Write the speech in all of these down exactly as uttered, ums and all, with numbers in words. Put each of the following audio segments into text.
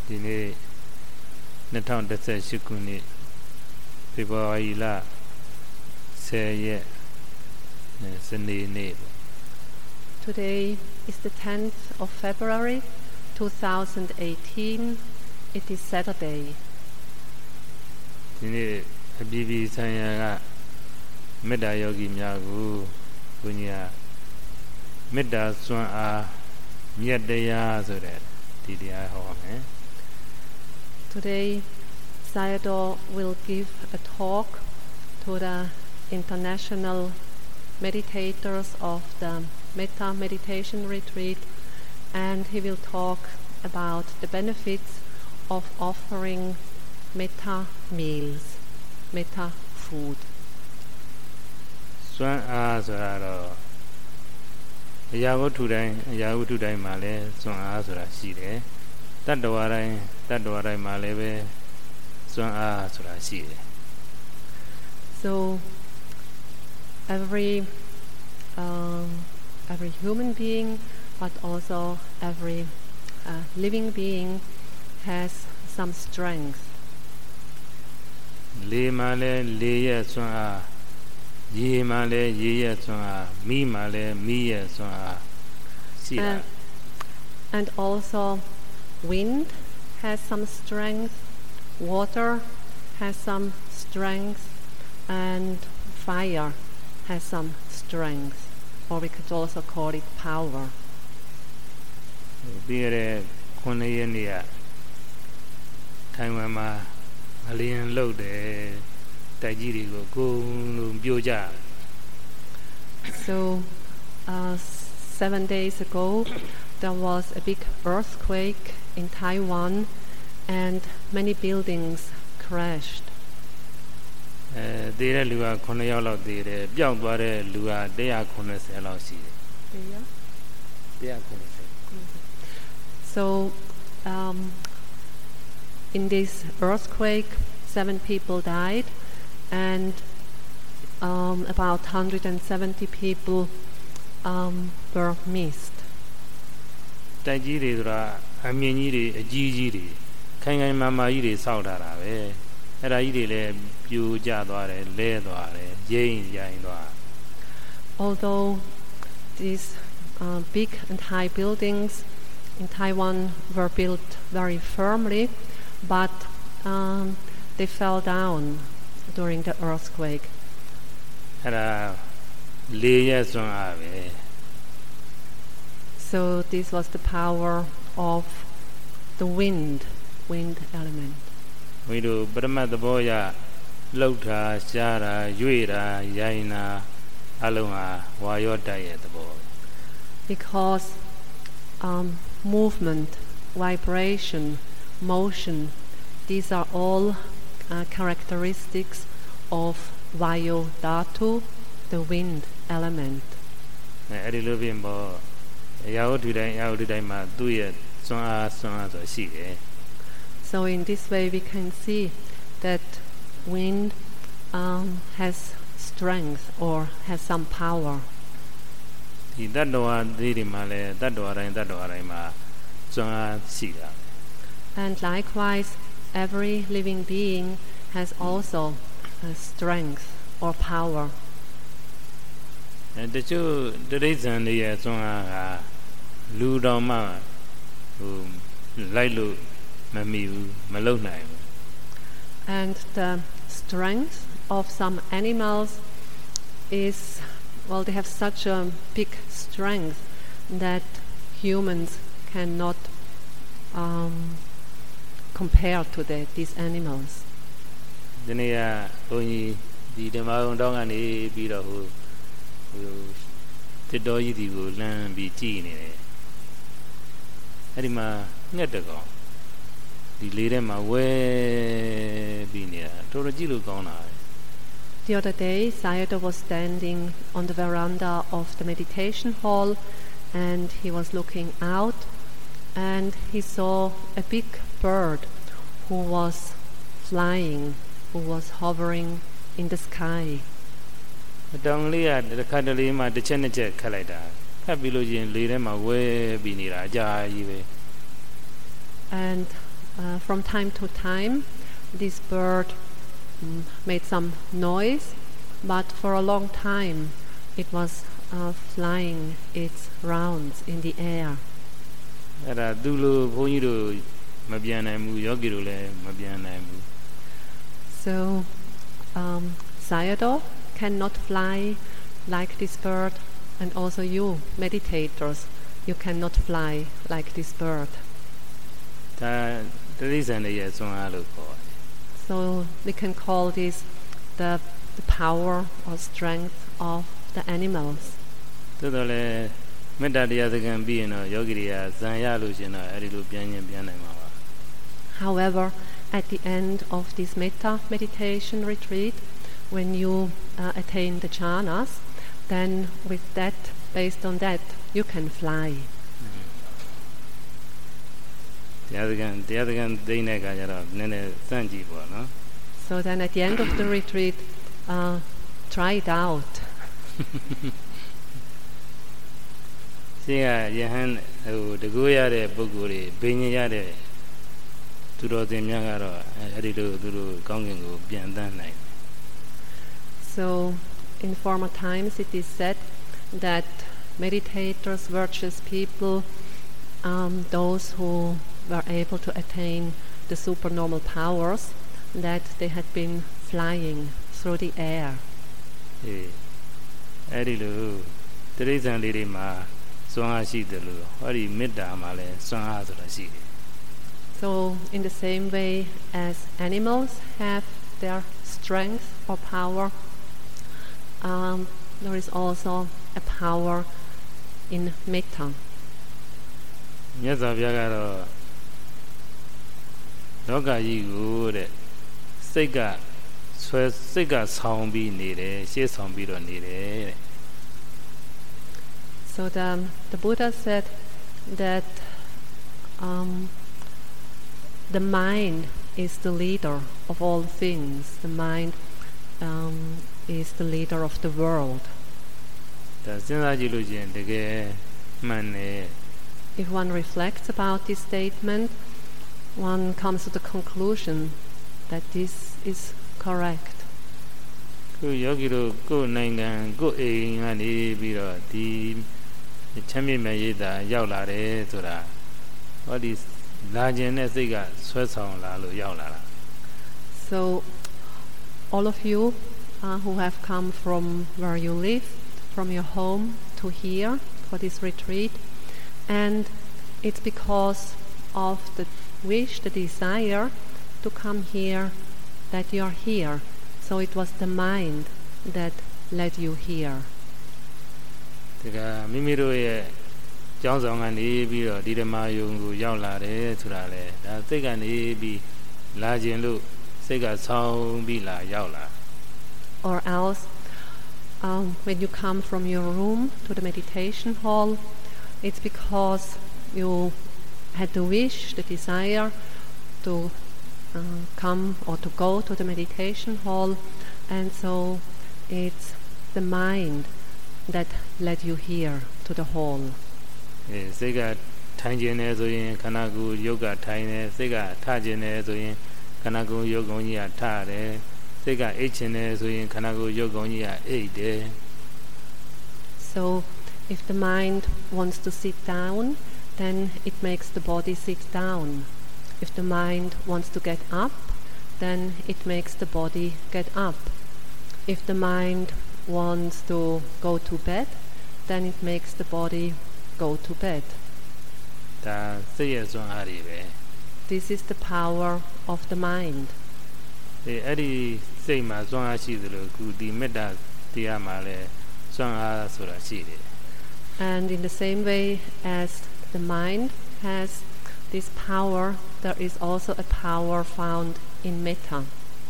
ဒီနေ့twenty eighteenခုနှစ်ဖေဖော်ဝါရီလtenရက်စနေနေ့ Today is the tenth of February twenty eighteen. It is Saturday. ဒီနေ့အပြည်ပြည်ဆိုင်ရာကမေတ္တာယောဂီများကိုဘုရားမေတ္တာစွမ်းအားမြတ်တရားဆိုတဲ့ဒီတရားဟောမယ် Today Sayadaw will give a talk to the international meditators of the Metta Meditation Retreat, and he will talk about the benefits of offering Metta meals, Metta food. စွမ်းအားဆိုတာတော့အရာဝတ္ထုတိုင်းအရာဝတ္ထုတိုင်းမှာလည်းစွမ်းအားဆိုတာရှိတယ်တတ္တဝါတိုင်းတတ္တဝါတိုင်းမှာလည်းပဲစွမ်းအားဆိုတာရှိတယ် So every um, every human being, but also every uh, living being has some strength. လေမှာလည်းလေရဲ့စွမ်းအားရေမှာလည်းရေရဲ့စွမ်းအားမိမှာလည်းမိရဲ့စွမ်းအားရှိတာ And, and also wind has some strength, water has some strength, and fire has some strength, or we could also call it power. ပြီးရတဲ့nineရက်နေ့ကထိုင်ဝမ်မှာအလင်းလှုပ်တယ်တိုက်ကြီးတွေကိုအကုန်လုံးပြိုကျ So uh, seven days ago there was a big earthquake in Taiwan and many buildings crashed. အဲသေတဲ့လူကnineယောက်လောက်သေတယ်ပျောက်သွားတဲ့လူကone ninetyလောက်ရှိတယ်one ninety So um, in this earthquake seven people died and um, about one hundred seventy people um, were missed. တိုက်ကြီးတွေဆိုတာအမြင့်ကြီးတွေအကြီးကြီးတွေခိုင်ခိုင်မာမာကြီးတွေစောက်ထားတာပဲအဲ့ဒါကြီးတွေလည်းပြိုကျသွားတယ်လဲသွားတယ်ရိမ့်ရိုင်းသွား Although these uh, big and high buildings in Taiwan were built very firmly, but um, they fell down during the earthquake. အဲ့ဒါလေရဲ့စွမ်းအားပဲ So this was the power of the wind, wind element. ဝိတို့ပရမတ်သဘောရလှုပ်တာရှားတာရွေ့တာရိုင်းတာအလုံးဟာဝါရောတိုက်ရဲ့သဘော Because um, movement, vibration, motion, these are all uh, characteristics of Vayu Dhatu, the wind element. အဲ့ဒီလိုပြင်ပေါ့အရာဝတ္ထုတိုင်းအရာဝတ္ထုတိုင်းမှာသူ့ရဲ့စွမ်းအားစွမ်းအားဆိုရှိတယ် So in this way we can see that wind um, has strength or has some power. ဒီတတ္တဝါသေးတွေမှာလည်းတတ္တဝါတိုင်းတတ္တဝါတိုင်းမှာစွမ်းအားရှိတာ And likewise every living being has also a strength or power. အဲတချို့တိရစ္ဆာန်တွေရဲ့စွမ်းအားကလူတော်မှဟိုလိုက်လို့မမီဘူးမလုံနိုင်ဘူး And the strength of some animals is, well, they have such a big strength that humans cannot um, compare to the, these animals. ဒီနေ့ကဘုန်းကြီးဒီဓမ္မအောင်တောင်းကနေပြီးတော့ဟိုဟိုတစ်တော်ကြီးဒီကိုလမ်းပြီးကြည်နေတယ်အဲ့ဒီမှာငှက်တကောင်ဒီလေးထဲမှာဝဲပြီးနေတာတော်တော်ကြည့်လို့ကောင်းတာ The other day, Sayadaw was standing on the veranda of the meditation hall and he was looking out and he saw a big bird who was flying, who was hovering in the sky. အတောင်လေးကတစ်ခါတလေမှတစ်ချက်နှစ်ချက်ခတ်လိုက်တာခတ်ပြီးလို့ချင်းလေထဲမှာဝဲပြီးနေတာအကြာကြီးပဲ And uh, from time to time, this bird mm, made some noise, but for a long time it was uh, flying its rounds in the air. အဲ့ဒါသူ့လိုဘုန်းကြီးတို့မပြန်နိုင်ဘူးယောဂီတို့လည်းမပြန်နိုင်ဘူး So um, Sayadaw cannot fly like this bird, and also you meditators, you cannot fly like this bird. ဒါတိရစ္ဆာန်တွေရဲ့ဆွမ်းအားလို့ခေါ်တယ် So we can call this the, the power or strength of the animals. သို့တော်လည်းမေတ္တာတရားစခန်းပြီးရင်တော့ယောဂီတွေကဇံရလို့ရှင်တော့အဲ့ဒီလိုပြန်ရင်ပြန်နိုင်မှာပါ However, at the end of this metta meditation retreat, when you uh, attain the jhanas, then with that, based on that, you can fly. တရားစခန်းတရားစခန်းသိတဲ့အခါကျတော့နည်းနည်းစမ်းကြည့်ပေါ့နော် So then at the end of the retreat, uh, try it out. ရှင်းကယဟန်ဟိုတကူရတဲ့ပုဂ္ဂိုလ်တွေဘိညာရတဲ့သူတော်စင်များကတော့အဲ့ဒီလိုသူတို့ကောင်းကင်ကိုပြန်တန်းနိုင် So in former times it is said that meditators, virtuous people, um, those who were able to attain the supernormal powers, that they had been flying through the air. အေးအဲ့ဒီလိုတိရစ္ဆာန်လေးတွေမှာစွမ်းအားရှိတယ်လို့ဟောဒီမေတ္တာမှာလည်းစွမ်းအားဆိုတာရှိတယ် So in the same way as animals have their strength or power, um, there is also a power in metta. မြတ်စွာဘုရားကတော့လောကကြီးကိုတဲ့စိတ်ကဆွဲစိတ်ကဆောင်းပြီးနေတယ်ရှေ့ဆောင်ပြီးတော့နေတယ်တဲ့ So the, the Buddha said that um, the mind is the leader of all things. The mind um, is the leader of the world. ဒါစဉ်းစားကြည့်လို့ရှိရင်တကယ်မှန်တယ် If one reflects about this statement, one comes to the conclusion that this is correct. ကိုယောဂီတို့ကိုယ်နိုင်ငံကိုယ်အိမ်ကနေပြီးတော့ဒီချမ်းမြေ့မဲ့ရည်တာရောက်လာတယ်ဆိုတာဟောဒီလာခြင်းနဲ့စိတ်ကဆွဲဆောင်လာလို့ရောက်လာတာ So all of you uh, who have come from where you live, from your home to here for this retreat, and it's because of the wish, the desire to come here that you are here. So it was the mind that led you here. ဒါကမိမိတို့ရဲ့ကျောင်းဆောင်ကနေပြီးတော့ဒီဓမ္မယုံကိုရောက်လာတယ်ဆိုတာလေဒါစိတ်ကနေပြီးလာခြင်းလို့စိတ်ကဆောင်းပြီးလာရောက်လာ Or else, um, when you come from your room to the meditation hall, it's because you had the wish, the desire to uh, come or to go to the meditation hall, and so it's the mind that led you here to the hall. အဲစိတ်ကထိုင်ခြင်းနဲ့ဆိုရင်ခန္ဓာကိုယ်ယုတ်ကထိုင်တယ်စိတ်ကထခြင်းနဲ့ဆိုရင်ခန္ဓာကိုယ်ယုတ်ကောင်းကြီးကထတယ်စိတ်ကအိတ်ခြင်းနဲ့ဆိုရင်ခန္ဓာကိုယ်ယုတ်ကောင်းကြီးကအိတ်တယ် So if the mind wants to sit down, then it makes the body sit down. If the mind wants to get up, then it makes the body get up. If the mind wants to go to bed, then it makes the body go to bed. ဒါစိတ်ရဲ့စွမ်းအားတွေပဲ This is the power of the mind. အဲအဲ့ဒီစိတ်မှာစွမ်းအားရှိသလိုခုဒီမေတ္တာတရားမှာလည်းစွမ်းအားဆိုတာရှိတယ် And in the same way as the mind has this power, there is also a power found in metta.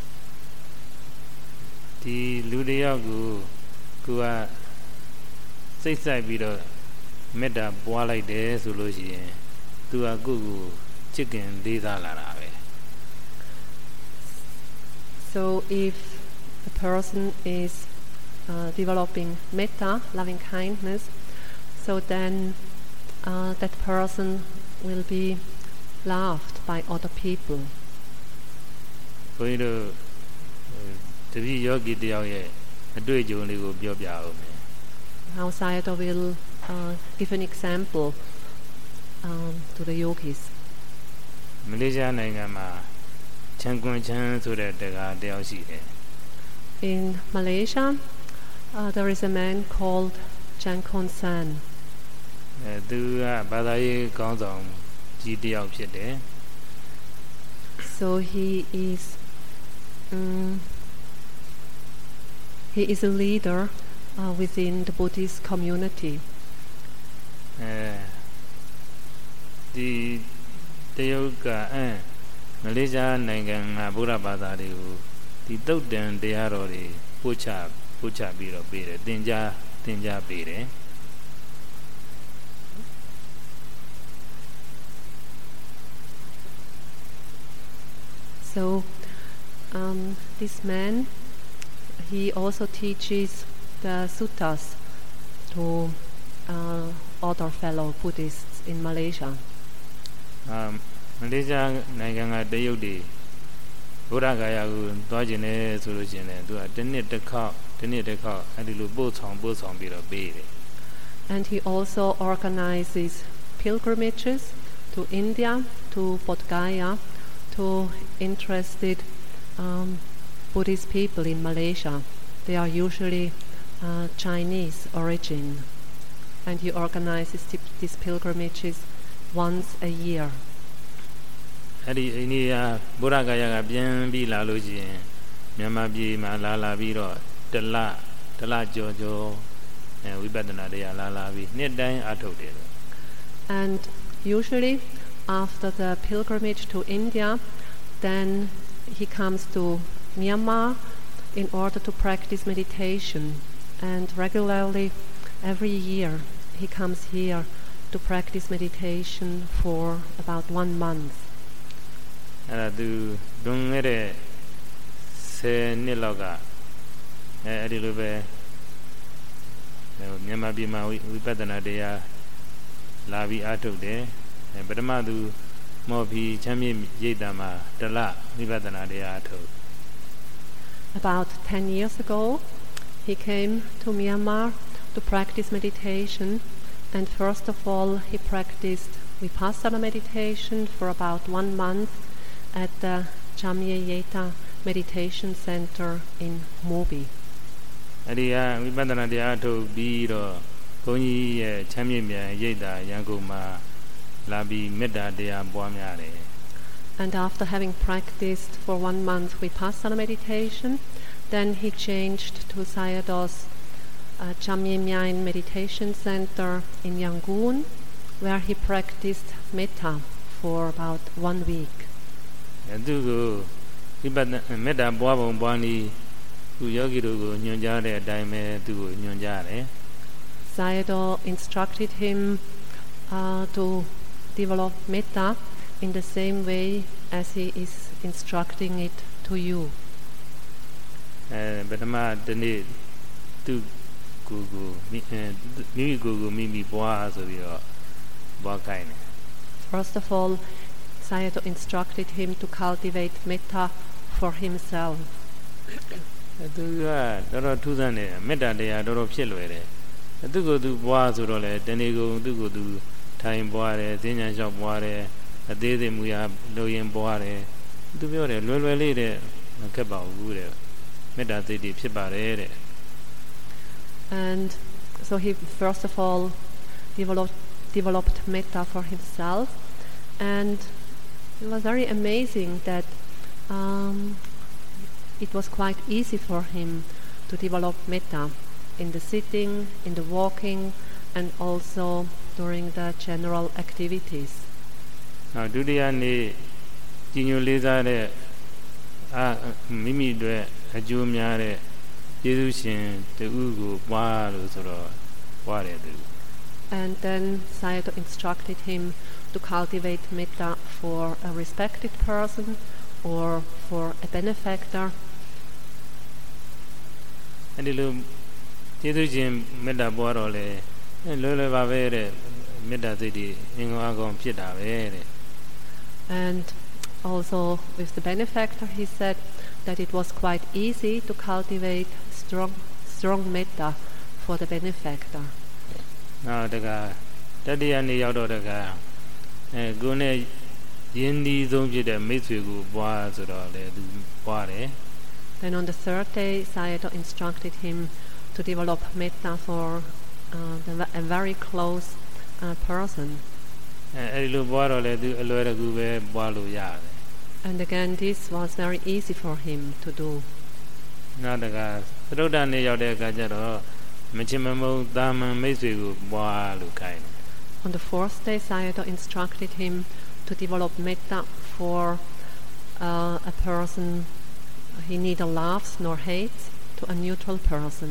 ဒီလူတစ်ယောက်ကိုကိုကစိတ်ဆိုင်ပြီးတော့မေတ္တာပွားလိုက်တယ်ဆိုလို့ရှိရင်သူကကိုယ့်ကိုချစ်ခင်လေးစားလာတာပဲ So if a person is uh, developing metta, loving kindness, so then uh, that person will be laughed by other people. ဘုန်းကြီးတို့တပည့်ယောဂီတယောက်ရဲ့အတွေ့အကြုံလေးကိုပြောပြအောင်မယ် Now Sayadaw will uh, give an example um, to the yogis. မလေးရှားနိုင်ငံမှာချန်ကွန်ချန်ဆိုတဲ့တက္ကသိုလ်တယောက်ရှိတယ် In Malaysia, uh, there is a man called Chan Kon San. အဲသူကဘာသာရေးခေါင်းဆောင်ကြီးတယောက်ဖြစ်တယ် So he is um, he is a leader uh, within the Buddhist community. အဲဒီတရုတ်ကအမ်မလေးရှားနိုင်ငံကဗုဒ္ဓဘာသာတွေကိုဒီတုတ်တန်တရားတော်တွေပို့ချပို့ချပြီးတော့ပေးတယ်သင်ကြားသင်ကြားပေးတယ် So um, this man, he also teaches the suttas to uh, other fellow Buddhists in Malaysia. အာမလေးရှားနိုင်ငံကတရုတ်တွေဗုဒ္ဓဂါယာကိုသွားကျင်တယ်ဆိုလို့ရှိရင်လည်းသူကတစ်နှစ်တစ်ခေါက်တစ်နှစ်တစ်ခေါက်အဲဒီလိုပို့ဆောင်ပို့ဆောင်ပြီးတော့ပေးတယ် And he also organizes pilgrimages to India, to Bodh Gaya, to interested um, Buddhist people in Malaysia. They are usually uh, Chinese origin. And he organizes t- these pilgrimages once a year. အဲ့ဒီအိန္ဒိယဗုဒ္ဓဂါယာကပြန်ပြီးလာလို့ရှိရင်မြန်မာပြည်မှာလာလာပြီးတော့တလတလကြောကြောအဲဝိပဿနာတရားလာလာပြီးနှစ်တိုင်းအထုတ်တယ် And usually after the pilgrimage to India, then he comes to Myanmar in order to practice meditation. And regularly every year he comes here to practice meditation for about one month. အဲ့ဒါသူလွန်ခဲ့တဲ့ဆယ်နှစ်လောက်ကအဲအဲ့ဒီလိုပဲမြန်မာပြည်မှာဝိပဿနာတရားလာပြီးအထုတ်တယ်ပထမသူမော်ဖီချမ်းမြေရိပ်တံမှာတလဝိပဿနာတရားအထုတ် About ten years ago, he came to Myanmar to practice meditation, and first of all he practiced Vipassana meditation for about one month at the Chamyeyeta Meditation Center in Mobi. အဲ့ဒီကဝိပဿနာတရားအထုတ်ပြီးတော့ဘုန်းကြီးရဲ့ချမ်းမြေမြန်ရိပ်တာရန်ကုန်မှာလာပြီးမေတ္တာတရားပွားများတယ် And after having practiced for one month Vipassana meditation, then he changed to Sayadaw's uh, Chamyemyain Meditation Center in Yangon, where he practiced metta for about one week. အဲသူကိုဝိပဿနာမေတ္တာပွားပုံပွားနည်းသူယောဂီတို့ကိုညွှန်ကြားတဲ့အတိုင်းပဲသူကိုညွှန်ကြားတယ် Sayadaw instructed him uh, to develop metta in the same way as he is instructing it to you. အဲပထမတနေ့သူကိုကိုမိမိကိုကိုမိမိပွားဆိုပြီးတော့ပွားခိုင်းတယ် First of all, Sayadaw instructed him to cultivate metta for himself. သူကတော်တော်ထူးဆန်းတယ်မေတ္တာတရားတော်တော်ဖြစ်လွယ်တယ်သူကိုသူပွားဆိုတော့လေတနေ့ကုန်သူကိုသူထိုင်ပွားတယ်ဈဉ္ဉံလျှောက်ပွားတယ်အသေးသေးမူရာလိုရင်ပွားတယ်သူပြောတယ်လွယ်လွယ်လေးတဲ့မခက်ပါဘူးတဲ့မေတ္တာစိတ်တွေဖြစ်ပါတယ်တဲ့ And so he first of all developed developed metta for himself, and it was very amazing that um, it was quite easy for him to develop metta in the sitting, in the walking, and also during the general activities. ဒုတိယနေ့ကြီးညိုလေးစားတဲ့အာမိမိတို့အကျိုးများတဲ့ယေရှုရှင်တူကိုပွားလို့ဆိုတော့ပွားတယ်သူ And then Sayadaw instructed him to cultivate metta for a respected person or for a benefactor. အဲဒီလိုယေရှုရှင်မေတ္တာပွားတော့လေလွယ်လွယ်ပါပဲတဲ့မေတ္တာစိတ်တွေအင်္ဂါအကောင်ဖြစ်တာပဲတဲ့ And also with the benefactor, he said that it was quite easy to cultivate strong, strong metta for the benefactor. Now the guy, daddy and the other guy, go ne yindi zombi the mitsugu was or the body. Then on the third day, Sayadaw instructed him to develop metta for uh, the, a very close uh, person. And again, this was very easy for him to do. On the fourth day, Sayadaw instructed him to develop metta for uh, a person he neither loves nor hates, to a neutral person.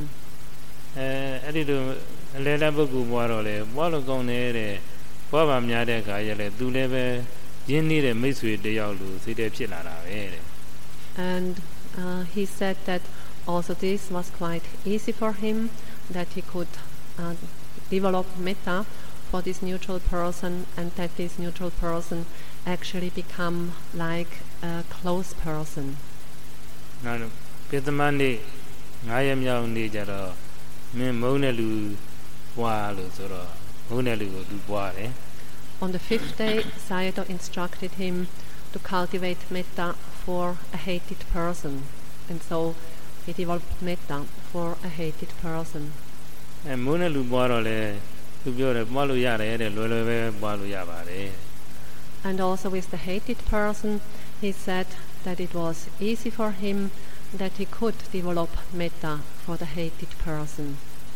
And uh, he said that also this was quite easy for him, that he could uh, develop metta for this neutral person, and that this neutral person actually become like a close person. Now, Pitamandi, I am young Nijaro, me Monelu, Walu, Monelu, Duboire. On the fifth day, Sayadaw instructed him to cultivate metta for a hated person, and so he developed metta for a hated person. And Monelu Borole, to be a Maluyare, Lulove, Baluyabare. And also with the hated person, he said that it was easy for him, that he could develop metta for the hated person.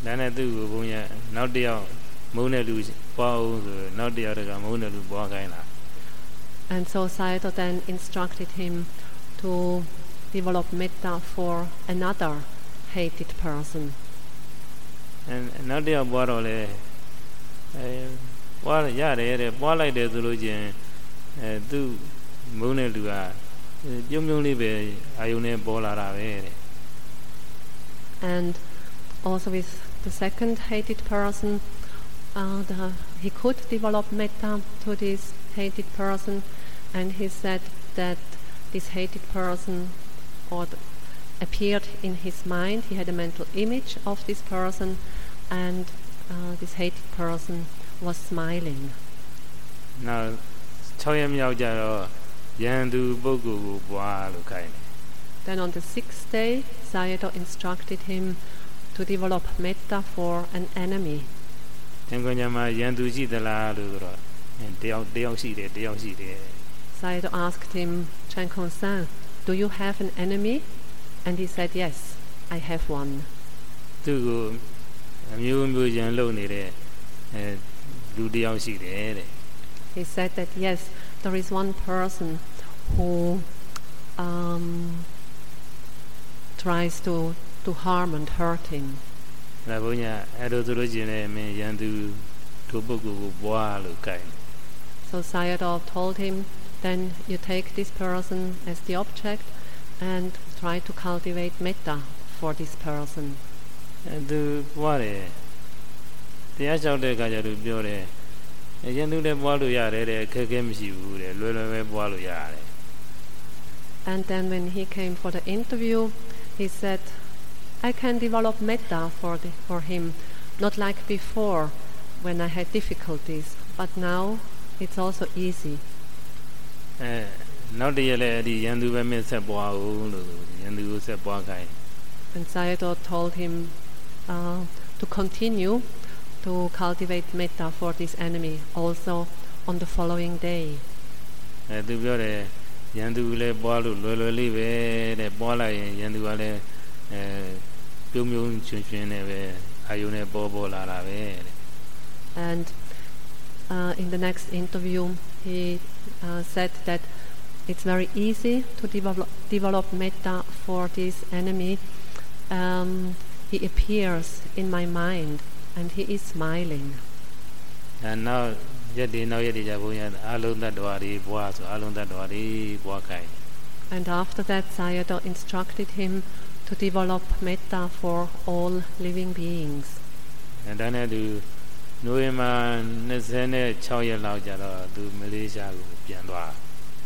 And so Sayadaw then instructed him to develop metta for another hated person. And another borole, what yare, what like the Zulujian, do Munelua. And also with the second hated person, uh, the, he could develop metta to this hated person, and he said that this hated person or the, appeared in his mind. He had a mental image of this person, and uh, this hated person was smiling. Now, then on the sixth day, Sayadaw instructed him to develop metta for an enemy. Sayadaw asked him, Chankon-san, do you have an enemy? And he said, yes, I have one. He said that yes, there is one person who um, tries to, to harm and hurt him. So Sayadaw told him, then you take this person as the object and try to cultivate metta for this person. And then when he came for the interview, he said, I can develop metta for, the, for him, not like before when I had difficulties, but now it's also easy. And Sayadaw told him uh, to continue to cultivate metta for this enemy also on the following day. And uh, in the next interview, he uh, said that it's very easy to develop, develop metta for this enemy. Um, he appears in my mind and he is smiling. And now, and after that, Sayadaw instructed him to develop metta for all living beings. And then I do November Malaysia.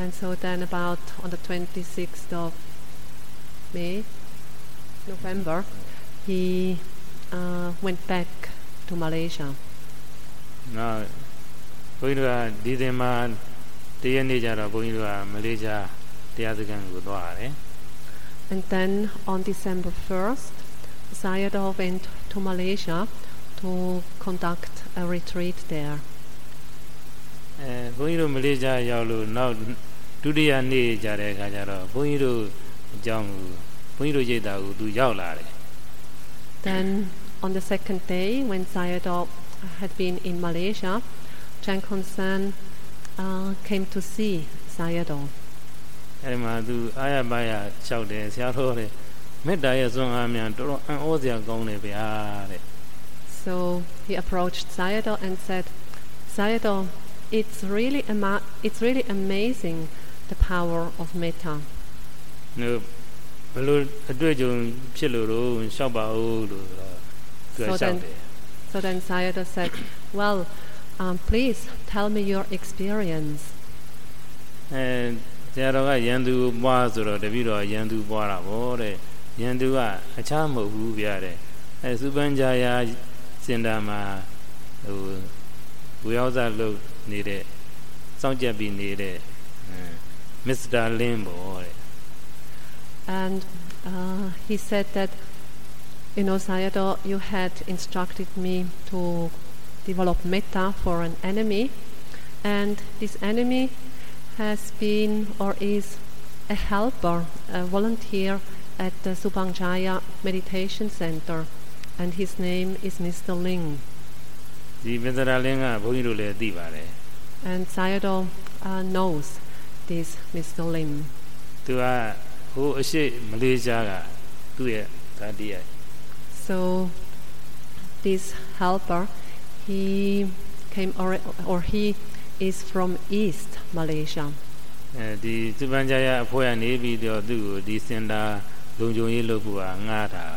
And so then about on the twenty-sixth of May, November, he uh, went back to Malaysia. Now, ဘုန်းကြီးတို့ကဒီသင်မှာတရက်နေ့ကျတော့ဘုန်းကြီးတို့ကမလေးရှားတရားစခန်းကိုသွားရတယ် And then on December first, Sayadaw went to Malaysia to conduct a retreat there. အဲဘုန်းကြီးတို့မလေးရှားရောက်လို့နောက်ဒုတိယနေ့ကျတဲ့အခါကျတော့ဘုန်းကြီးတို့အကြောင်းကိုဘုန်းကြီးတို့ရိတ်တာကိုသူရောက်လာတယ် Then on the second day, when Sayadaw had been in Malaysia, Chan Khon San uh, came to see Sayadaw. အဲဒီမှာသူအားရပါးရလျှောက်တယ်ဆရာတော်တဲ့မေတ္တာရဲ့စွမ်းအားများတော်တော်အံ့ဩစရာကောင်းတယ်ဗျာတဲ့ So he approached Sayadaw and said, Sayadaw, it's really ama- it's really amazing the power of metta. နော်ဘလို့အတွေ့အကြုံဖြစ်လို့တော့လျှောက်ပါဦးလို့သူကလျှောက်တယ် So then Sayadaw said, well, um, please tell me your experience. အဲဆရာတော်ကရန်သူပွားဆိုတော့တပည့်တော်ရန်သူပွားတာဗောတဲ့ရန်သူကအခြားမဟုတ်ဘူးဗျာတဲ့အဲစုပန်းကြရာစင်တာမှာဟိုဝေယောဇလုပ်နေတဲ့စောင့်ကြပ်ပြီးနေတဲ့မစ္စတာလင်းဗောတဲ့ And uh, he said that, you know, Sayadaw, you had instructed me to develop metta for an enemy, and this enemy has been or is a helper, a volunteer at the Subhangjaya Meditation Center, and his name is Mister Ling. ဒီမစ္စတာလင်းကဘုန်းကြီးတို့လည်းသိပါတယ် And Sayadaw uh, knows this Mister Ling. သူကဟိုအရှိမလေးရှားကသူ့ရဲ့ဓာတိယ So this helper, he came or, or he is from East Malaysia. အဲဒီစုပန်းကြရာအဖွဲ့ကနေပြီးတော့သူ့ကိုဒီစင်တာလုံခြုံရေးလုပ်ဖို့ကငှားတာ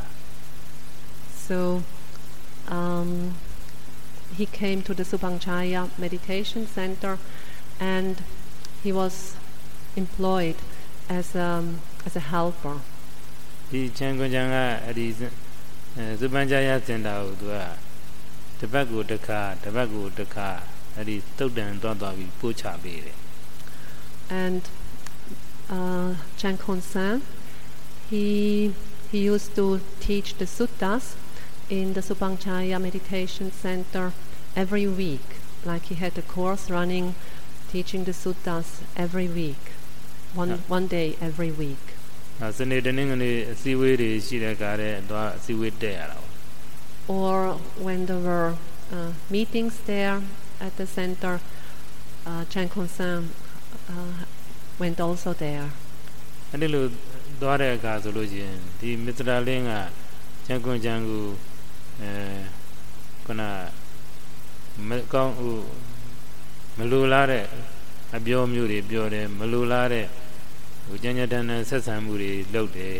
So um, he came to the Subhangjaya Meditation Center, and he was employed as a, as a helper. ဒီချန်ကွန်ချန်ကအဲဒီစုပန်းကြရာစင်တာကိုသူကတပတ်ကိုတစ်ခါတပတ်ကိုတစ်ခါအဲဒီတုတ်တန်သွားသွားပြီးပို့ချပေးတယ် And uh, Chan Khon San, he he used to teach the suttas in the Subhangjaya Meditation Center every week. Like he had a course running, teaching the suttas every week, one Yeah. one day every week. အဲစနေတနင်္ဂနွေအစည်းအဝေးတွေရှိတဲ့ကားတဲ့အစည်းအဝေးတက်ရတာ Or when there were uh, meetings there at the center, uh, Chan Khon San uh, went also there. အဲ့ဒီလိုသွားတဲ့အခါဆိုလို့ရှိရင်ဒီမစ္စတာလင်းကချန်ကွန်ချန်ကိုအဲခုနမကောင်းဦးမလိုလားတဲ့အပြောမျိုးတွေပြောတယ်မလိုလားတဲ့ဟိုကြညတန်နဲ့ဆက်ဆံမှုတွေလုပ်တယ်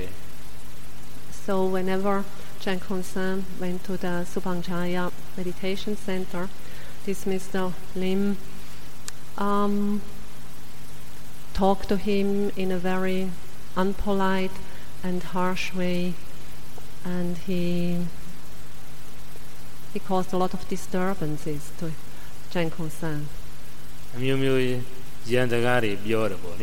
So whenever Chan Khon San went to the Subhangjaya Meditation Center, this Mister Lim um, talked to him in a very unpolite and harsh way, and he he caused a lot of disturbances to Chan Khon San. အမျိုးမျိုးရန်စကားတွေပြောတယ်ပေါ့လေ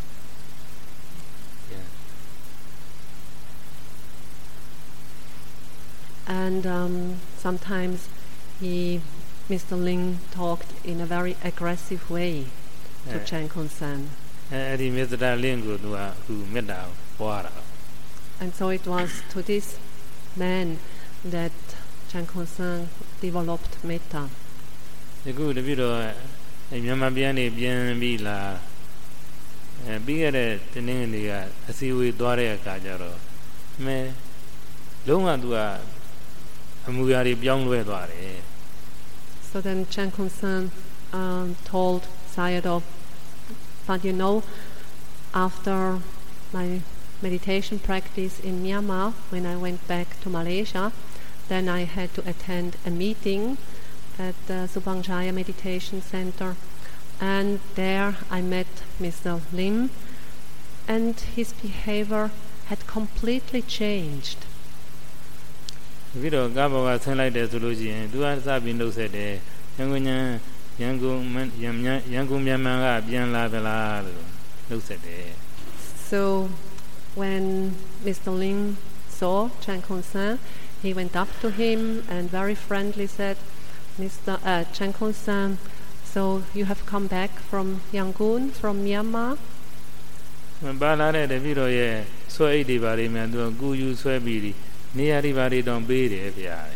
And um, sometimes he, Mister Ling, talked in a very aggressive way to Yeah. Chan Khon San. အဲအဲ့ဒီမစ္စတာလင်းကိုသူကအခုမေတ္တာပွားတာ And so it was to this man that Chan Khon San developed metta. ဒီခုတပြည့်တော့အဲမြန်မာပြည်ကနေပြန်ပြီးလာအဲပြီးခဲ့တဲ့တင်းငယ်တွေကအစည်းအဝေးသွားတဲ့အခါကျတော့မဲလုံးဝသူကအမူအရာတွေပြောင်းလဲသွားတယ် So then Chan Khon San um, told Sayadaw, but you know, after my meditation practice in Myanmar, when I went back to Malaysia, then I had to attend a meeting at the Subhangjaya Meditation Center, And there I met Mister Lim, and his behavior had completely changed. ပြီးတော့ကားဘောကဆင်းလိုက်တယ်ဆိုလို့ရှိရင်သူကစပြီးနှုတ်ဆက်တယ်ရန်ကုန်ညာရန်ကုန်ရန်မြန်ရန်ကုန်မြန်မာကပြန်လာသလားလို့နှုတ်ဆက်တယ် So when Mister Ling saw Chan Khun-san, he went up to him and very friendly said, Mister Uh, Chan Khun-san, so you have come back from Yangon, from Myanmar? ဘာလာတဲ့တပည့်တော်ရဲ့ဆွဲအိတ်တွေဘာတွေများသူကကူယူဆွဲပြီးနေရာတွေဘာတွေတောင်ပေးတယ်ဗျာ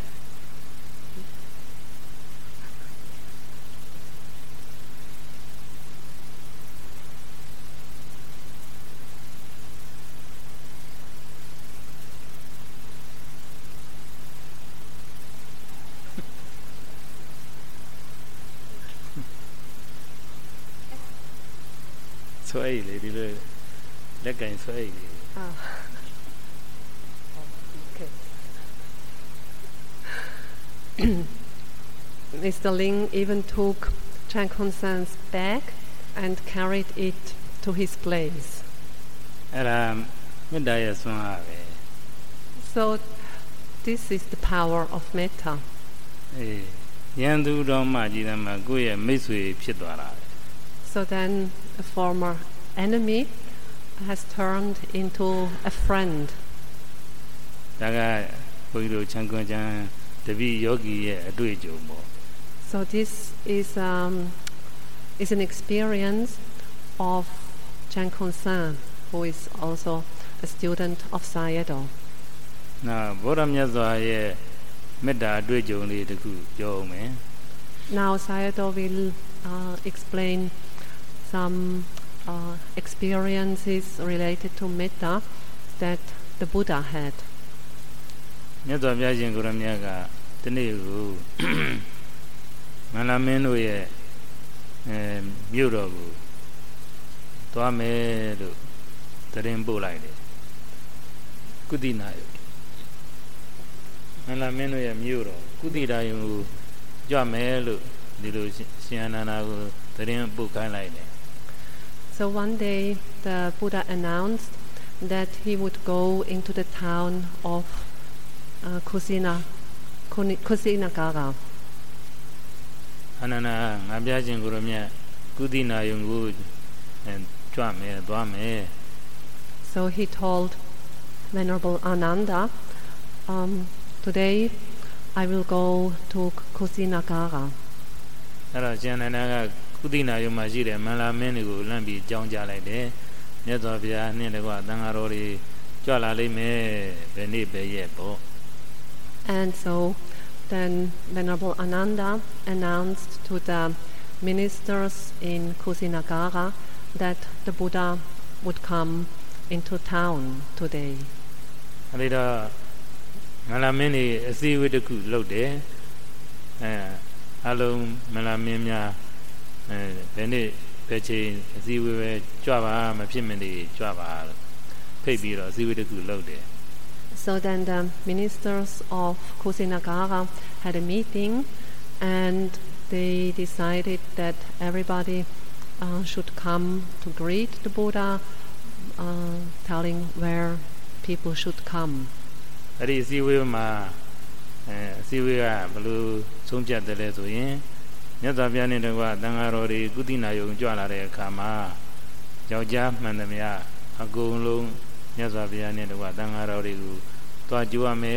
ဆွဲအိတ်လေဒီလိုလက်ကင်ဆွဲအိတ်လေ Ah. Okay. Mister Ling even took Chan Khun-san's bag and carried it to his place. အဲ့ဒါမေတ္တာရဲ့ဆွမ်းအားပဲ So this is the power of metta. အေးရန်သူတော်မှကြီးတယ်မှာကိုယ့်ရဲ့မိတ်ဆွေဖြစ်သွားတာပဲ So then a former enemy has turned into a friend. ဒါကဘုန်းကြီးတို့ချန်ကွန်ချန်တပည့်ယောဂီရဲ့အတွေ့အကြုံပေါ့ So this is um, is an experience of Chan Khun-san, who is also a student of Sayadaw. နောက်ဗုဒ္ဓမြတ်စွာရဲ့မေတ္တာအတွေ့အကြုံလေးတစ်ခုပြောအောင်မယ် Now Sayadaw will uh, explain some uh, experiences related to metta that the Buddha had. မြတ်စွာဘုရားရှင်ကိုရမြတ်ကဒီနေ့ကိုမန္တမင်းတို့ရဲ့အဲမြို့တော်ကိုသွားမယ်လို့တရင်ပို့လိုက်တယ်ကုသီနာယမန္တမင်းတို့ရဲ့မြို့တော်ကုသီနာယကိုကြွမယ်လို့ဒီလိုရှင်အနန္ဒာကိုတရင်ပို့ခိုင်းလိုက်တယ် So one day the Buddha announced that he would go into the town of uh, Kusina, Kuni- Kusinagara. အနန္ဒာငါဘုရားရှင်ကိုရမြတ်ကုသီနာယကိုကြွမယ်သွားမယ် So he told Venerable Ananda, um, today I will go to Kusinagara. အဲ့တော့ရှင်အနန္ဒာကကုသီနာယမှာရှိတယ်မန္တမင်းတွေကိုလမ်းပြီးကြောင်းကြလိုက်တယ်မြတ်စွာဘုရားနှင့်တကွသံဃာတော်တွေကြွလာလိမ့်မယ်ဘယ်နေ့ပဲရဲ့ပေါ့ And so then Venerable Ananda announced to the ministers in Kusinagara that the Buddha would come into town today. အဲ့ဒီတော့မန္တမင်းတွေအစည်းအဝေးတစ်ခုလုပ်တယ်အဲအလုံးမန္တမင်းများအဲဘယ်နေ့ပဲချိန်အစည်းအဝေးပဲကြွပါမဖြစ်မနေကြွပါလို့ဖိတ်ပြီးတော့အစည်းအဝေးတစ်ခုလုပ်တယ် So then the ministers of Kusinagara had a meeting and they decided that everybody uh, should come to greet the Buddha, uh, telling where people should come. အဲ့ဒီအစည်းအဝေးမှာအဲအစည်းအဝေးကဘယ်လိုဆုံးဖြတ်တယ်လဲဆိုရင်မြတ်စွာဘုရားနဲ့တကွသံဃာတော်တွေကုသီနာယုံကြွလာတဲ့အခါမှာယောက်ျားမှန်သမျှအကုန်လုံးမြတ်စွာဘုရားနဲ့တကွသံဃာတော်တွေကိုတွားကြွရမယ်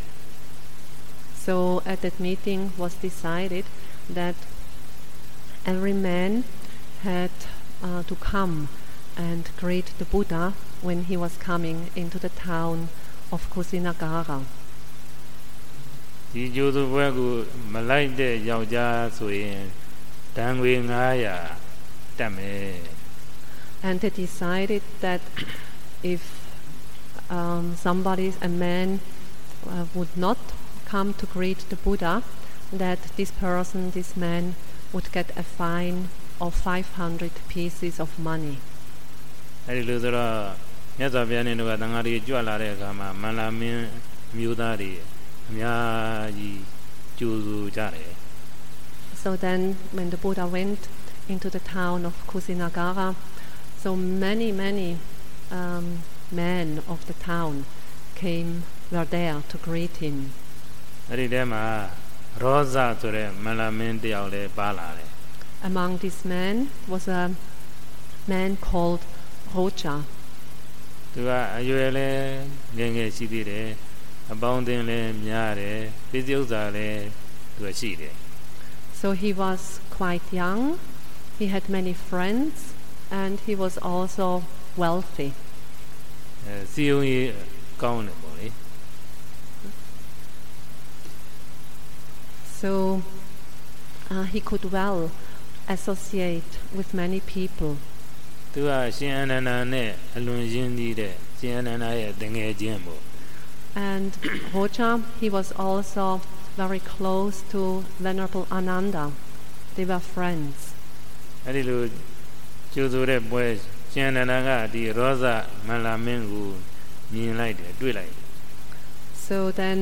So at that meeting was decided that every man had uh, to come and greet the Buddha when he was coming into the town of Kusinagara. ဒီကျိုးသူဘွဲကိုမလိုက်တဲ့ယောက်ျားဆိုရင်တန်ငွေnine hundredတက်မယ် And they decided that if um, somebody, a man, uh, would not come to greet the Buddha, that this person, this man, would get a fine of five hundred pieces of money. အဲ့ဒီလိုဆိုတော့မြတ်စွာဘုရားနဲ့တော့သံဃာတွေကြွလာတဲ့အခါမှာမန္တမင်းမျိုးသားတွေအများကြီးကြိုးဆိုကြတယ် So then, when the Buddha went into the town of Kusinagara. So many, many um, men of the town came, were there to greet him. အဲ့ဒီထဲမှာရောဇဆိုတဲ့မလာမင်းတယောက်လည်းပါလာတယ် Among these men was a man called Roja. သူကအရွယ်လည်းငယ်ငယ်ရှိသေးတယ်အပေါင်းအသင်းလည်းများတယ်ပြည်စည်းဥစ္စာလည်းသူကရှိတယ် So he was quite young, he had many friends, and he was also wealthy. အဲစီယုံကြီးကောင်းတယ်ပေါ့လေ So uh, he could well associate with many people. သူကရှင်အနန္ဒာနဲ့အလွန်ရင်းနှီးတဲ့ရှင်အနန္ဒာရဲ့တငယ်ချင်းပေါ့ And Roja, he was also very close to Venerable Ananda. They were friends. အဲ့ဒီလိုကျိုးဆိုတဲ့ပွဲရှင်အနန္ဒာကဒီရောဇမလာမင်းကိုမြင်လိုက်တယ်တွေ့လိုက်တယ် So then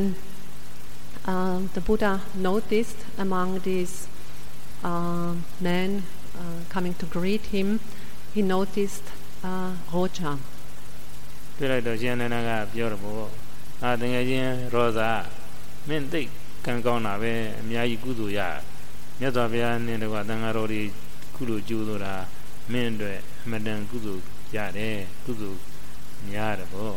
uh, the Buddha noticed among these uh, men uh, coming to greet him, he noticed uh, Roja. တွေ့လိုက်တော့ရှင်အနန္ဒာကပြောတယ်ပေါ့အာတငယ်ချင်းရောဇမင်းသိကံကောင်းတာပဲအများကြီးကုသိုလ်ရမြတ်စွာဘုရားနဲ့တကွာသံဃာတော်တွေကုသိုလ်ကျိုးဆိုတာမင်းအတွက်အမှန်တန်ကုသိုလ်ရတယ်ကုသိုလ်များတယ်ပေါ့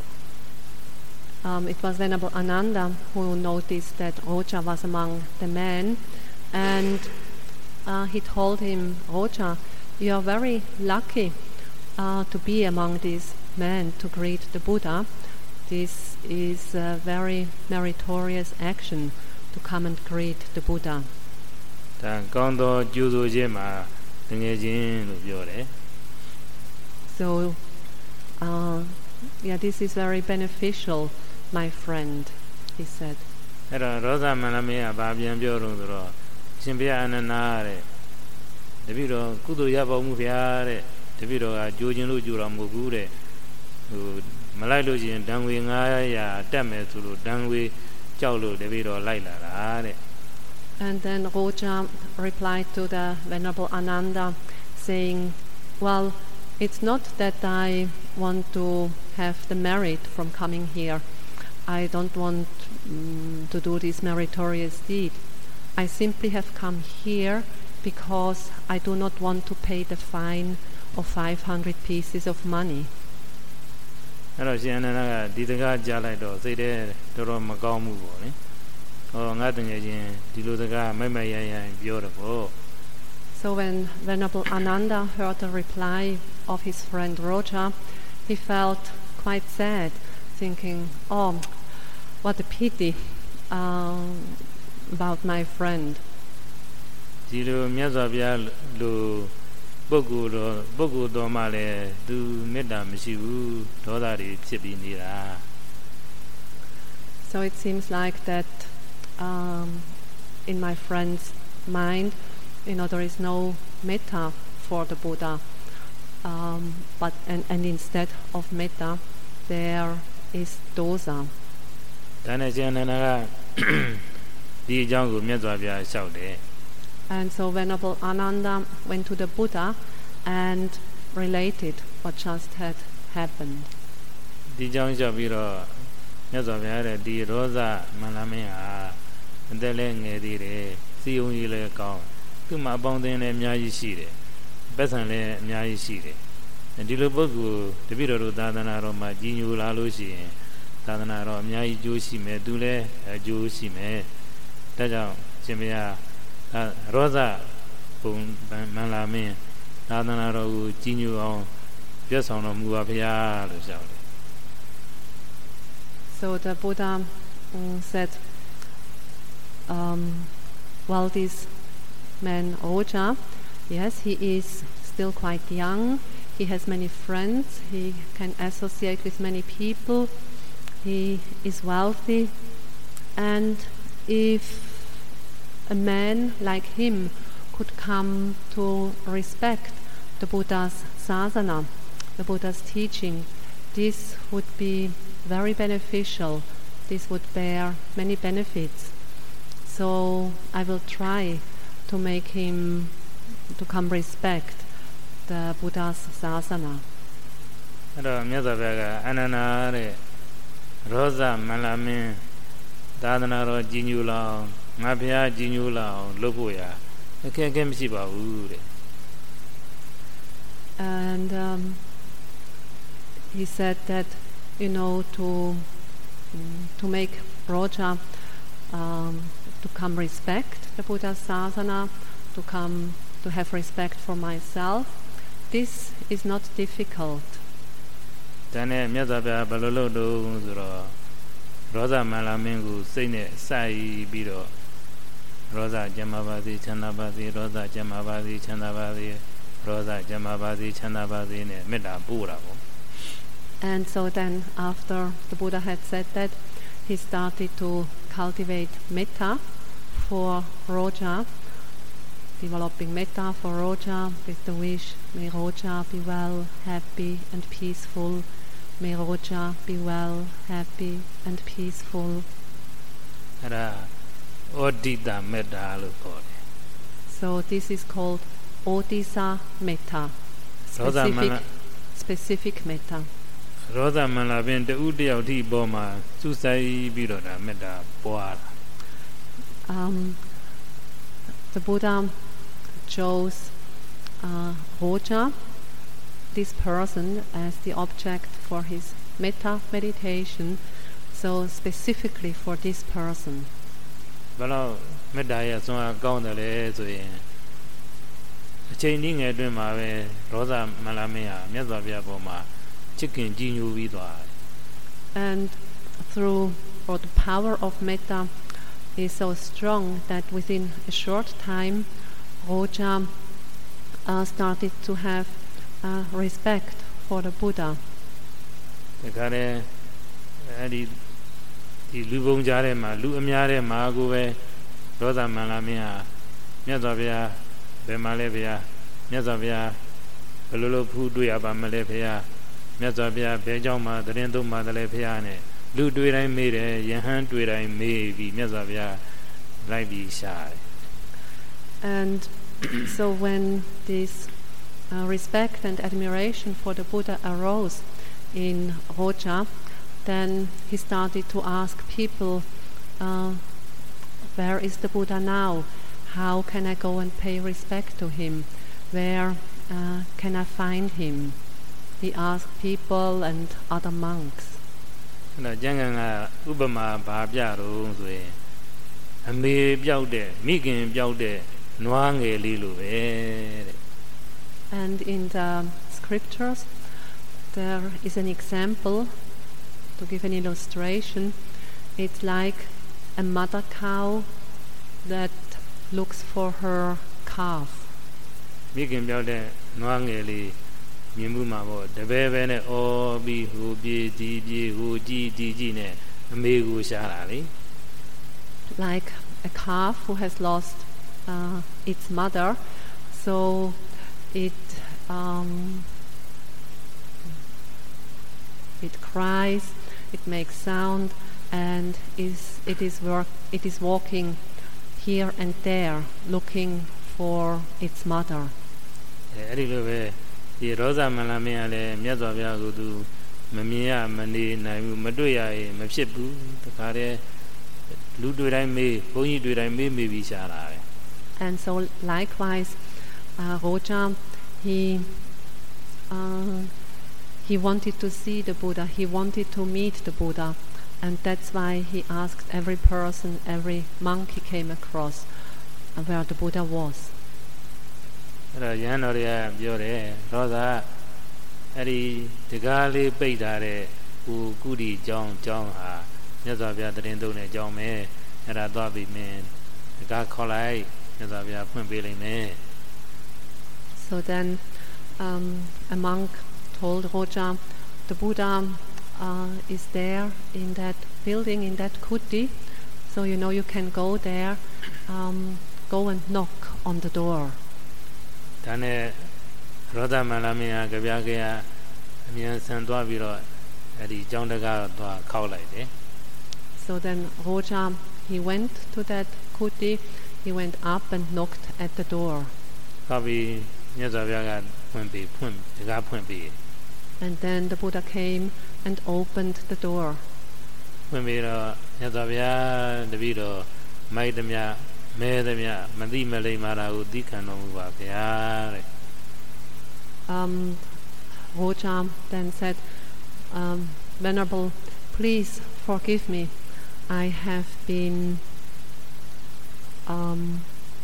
Um, it was Venerable Ananda who noticed that Roja was among the men, and uh, he told him, Roja, you are very lucky uh, to be among these men to greet the Buddha. This is a very meritorious action to come and greet the Buddha. ဒါကောင်းသောကျိုးဆိုခြင်းမှာတငယ်ချင်းလို့ပြောတယ် So, uh, yeah, this is very beneficial, my friend, he said. အဲ့တော့ရောဇမန္လမင်းကဘာပြန်ပြောတော့ဆိုတော့ရှင်ဘုရားအနန္ဒာတဲ့တပည့်တော်ကုသိုလ်ရပါမှုဗျာတဲ့တပည့်တော်ကကြိုးခြင်းလို့ကြိုးတော်မဟုတ်ဘူးတဲ့ဟိုမလိုက်လို့ရှိရင်ဒံငွေnine hundredတက်မယ်ဆိုလို့ဒံငွေကြောက်လို့တပည့်တော်လိုက်လာတာတဲ့ And then Roja replied to the Venerable Ananda, saying, well, it's not that I want to have the merit from coming here. I don't want um, to do this meritorious deed. I simply have come here because I do not want to pay the fine of five hundred pieces of money. အဲ့တော့ရှင်အနန္ဒာကဒီတကားကြားလိုက်တော့စိတ်ထဲတော်တော်မကောင်းဘူးပေါ့လေဟောငါတငယ်ချင်းဒီလိုတကားမိုက်မိုက်ရရပြောတယ်ပေါ့ So when Venerable Ananda heard the reply of his friend Roja, he felt quite sad, thinking, oh, what a pity um, about my friend. ဒီလိုမြတ်စွာဘုရားလိုပုဂ္ဂိုလ်တော်ပုဂ္ဂိုလ်တော်မှလည်းသူမေတ္တာမရှိဘူးဒေါသတွေဖြစ်ပြီးနေတာ So it seems like that um, in my friend's mind, you know, there is no metta for the Buddha, um, but and, and instead of metta, there is dosa. ဒါနဲ့ရှင်အနန္ဒာကဒီအကြောင်းကိုမြတ်စွာဘုရားလျှောက်တယ် And so Venerable Ananda went to the Buddha and related what just had happened. ဒီအကြောင်းလျှောက်ပြီးတော့မြတ်စွာဘုရားရဲ့ဒီရောဇမန္လမင်းဟာအသက်လည်းငယ်သေးတယ်စီယုံကြီးလည်းကောင်းသူ့မှာအပေါင်းအသင်းလည်းအများကြီးရှိတယ်ပတ်စံလည်းအများကြီးရှိတယ်ဒီလိုပုဂ္ဂိုလ်တပည့်တော်တို့သာသနာတော်မှာကြီးညိုလာလို့ရှိရင်သာသနာတော်အများကြီးကျိုးရှိမယ်သူလည်းအကျိုးရှိမယ်ဒါကြောင့်ရှင်ဘုရားရောဇပုံမန္လမင်းသာသနာတော်ကိုကြီးညိုအောင်ပြည့်ဆောင်တော်မူပါဘုရားလို့ပြောတယ် So the Buddha um, said, um, well, this man Roja, yes, he is still quite young, he has many friends, he can associate with many people, he is wealthy, and if a man like him could come to respect the Buddha's sasana, the Buddha's teaching, this would be very beneficial. This would bear many benefits. So I will try to make him to come respect the Buddha's sasana. အဲ့တော့မြတ်စွာဘုရားကအနန္နာတဲ့ရောသမန္လမင်းသာသနာတော်ကြီးညိုလောင်ငါဘုရားကြီးညိုလောင်လုပ်ဖို့ရအခက်အခဲမရှိပါဘူးတဲ့ And um, he said that, you know, to um, to make Roja um, to come respect the Buddha's sasana, to come to have respect for myself, this is not difficult. ဒါနဲ့မြတ်စွာဘုရားဘယ်လိုလုပ်တော့ဆိုတော့ရောသမန္လမင်းကိုစိတ်နဲ့စိုက်ပြီးတော့ရောဇကျမ်းမာပါစေချမ်းသာပါစေရောဇကျမ်းမာပါစေချမ်းသာပါစေရောဇကျမ်းမာပါစေချမ်းသာပါစေနဲ့မေတ္တာပို့တာပေါ့ And so then after the Buddha had said that, he started to cultivate metta for Roja, developing metta for Roja with the wish, may Roja be well, happy and peaceful. May Roja be well, happy and peaceful. အဲ့ဒါဩဒိတမေတ္တာလို့ခေါ်တယ် So this is called Odisa metta, specific, specific metta. ရောသမန္လမင်းတဦးတယောက်ထိပေါ်မှာစူးစိုက်ပြီးတော့ဒါမေတ္တာပွားတာ Um, the Buddha chose uh, Roja, this person, as the object for his metta meditation, so specifically for this person. ဘယ်တော့မေတ္တာရဲ့ဆွမ်းအားကောင်းတယ်လဲဆိုရင်အချိန်ကြီးငယ်အတွင်းမှာပဲရောသမန္လမင်းဟာမြတ်စွာဘုရားပေါ်မှာချစ်ခင်ကြည်ညိုပြီးသွားတယ် And through, or the power of metta is so strong that within a short time, Roja uh, started to have uh, respect for the Buddha. ဒါကြတဲ့အဲ့ဒီဒီလူပုံကြားထဲမှာလူအများထဲမှာကိုပဲရောသမန္လမင်းဟာမြတ်စွာဘုရားဘယ်မှာလဲဘုရားမြတ်စွာဘုရားဘယ်လိုလုပ်ဖူးတွေ့ရပါမလဲဘုရားမြတ်စွာဘုရားဘယ်ကြောင့်မှတရင်သုံးမှတလဲဘုရားနဲ့လူတွေ့တိုင်းမေးတယ်ယဟန်တွေ့တိုင်းမေးပြီးမြတ်စွာဘုရားလိုက်ပြီးရှာတယ် And so when this uh, respect and admiration for the Buddha arose in Roja, then he started to ask people, uh, where is the Buddha now? How can I go and pay respect to him? Where uh, can I find him? He asked people and other monks. အဲ့တော့ကျမ်းဂန်ကဥပမာဘာပြတော့ဆိုရင်အမေပြောက်တဲ့မိခင်ပြောက်တဲ့နွားငယ်လေးလိုပဲတဲ့ And in the scriptures, there is an example, to give an illustration. It's like a mother cow that looks for her calf. မိခင်ပြောက်တဲ့နွားငယ်လေးမြင်မှုမှာပေါ့တပည့်ပဲနဲ့အော်ပြီးဟိုပြေးဒီပြေးဟိုကြည့်ဒီကြည့်နဲ့အမေကိုရှာတာလေ Like a calf who has lost uh, its mother, so it um, it cries, it makes sound, and is it is work it is walking here and there, looking for its mother. အဲ့ဒီလိုပဲဒီရောသမန္လမင်းကလည်းမြတ်စွာဘုရားကိုသူမမြင်ရမနေနိုင်ဘူးမတွေ့ရရင်မဖြစ်ဘူးတခါတည်းလူတွေ့တိုင်းမေးဘုန်းကြီးတွေ့တိုင်းမေးမေးပြီးရှာတာပဲ And so likewise, uh, Roja, he uh, he wanted to see the Buddha, he wanted to meet the Buddha, and that's why he asked every person, every monk he came across, uh, where the Buddha was. အဲ့တော့ယဟန်တော်တွေကပြောတယ်ရောသာအဲ့ဒီတကားလေးပိတ်ထားတဲ့ဟိုကုတီကျောင်းကျောင်းဟာမြတ်စွာဘုရားတရင်သုံးတဲ့ကျောင်းပဲအဲ့ဒါသွားပြီးမင်းတကားခေါ်လိုက်မြတ်စွာဘုရားဖွင့်ပေးလိမ့်မယ် So then um, a monk told Roja, the Buddha uh, is there in that building, in that kuti, so you know you can go there, um, go and knock on the door. ဒါနဲ့ရောသမန္လမင်းကကြပြားကြအမြန်ဆန်သွားပြီးတော့အဲ့ဒီကျောင်းတကားသွားခောက်လိုက်တယ် So then Roja, he went to that kuti, he went up and knocked at the door. Kabi Nyazavyaga Pumpi Pum Ga Pumpi. And then the Buddha came and opened the door. Pumbiro Nyazavya the Vido Maidamya Medamya Madi Malay Mara Dikano Vapia. Um Roja then said, um, Venerable, please forgive me. I have been um,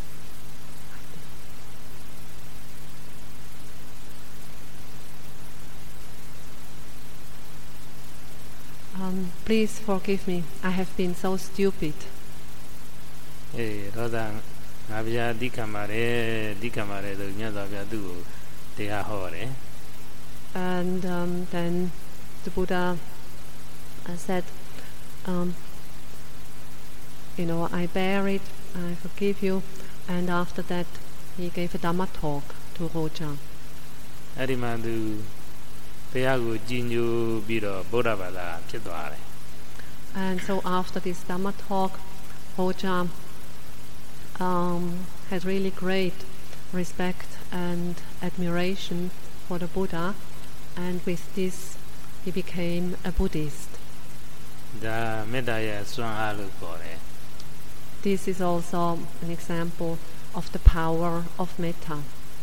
um, please forgive me. I have been so stupid. Eh, Rosa Navia Dikamare Dikamare the Nyazavya do they are hore. And um, then the Buddha uh, said, um, you know, I bear it, I forgive you. And after that, he gave a Dhamma talk to Roja. Arimandu Peyagu Jinju Biro Bodhavada Kidware. And so after this Dhamma talk, Roja um, had really great respect and admiration for the Buddha. And with this, he became a Buddhist. This is also an example of the power of metta.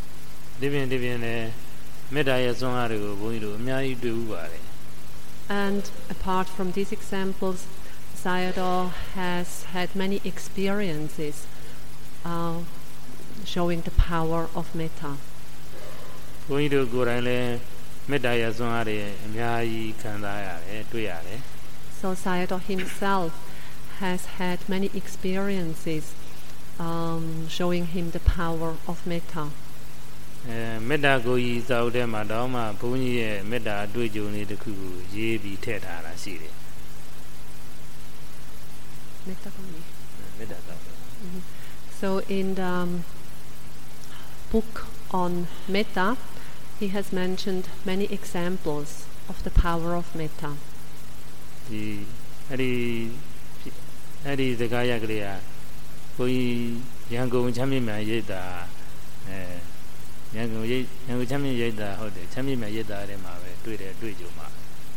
And apart from these examples, Sayadaw has had many experiences uh, showing the power of metta. So Sayadaw himself has had many experiences um, showing him the power of metta. Metta goyi saude ma dauma buni ye metta adwejo ni taku ye bi thet tha la shi de. Metta goyi. Metta saude. So in the um, book on metta, he has mentioned many examples of the power of metta. Di adi adi zakaya kriya koi Yangon chami ma yeda eh Yangon ye Yangon chami yeda hode chami ma yeda de ma be twi de twi jo ma.